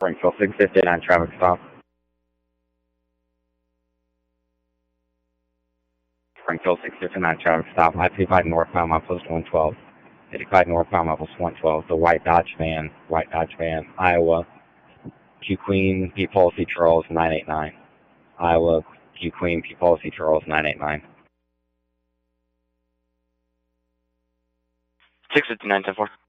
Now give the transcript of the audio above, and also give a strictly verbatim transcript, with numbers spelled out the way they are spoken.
Springfield six fifty-nine, traffic stop. Springfield six fifty-nine, traffic stop. I fifty-five northbound, my post one twelve. fifty-five northbound, my post one twelve. The white Dodge van, white Dodge van, Iowa. Q Queen, P Policy Charles, nine eight nine. Iowa, Q Queen, P Policy Charles, nine eight nine. six fifty-nine, ten four.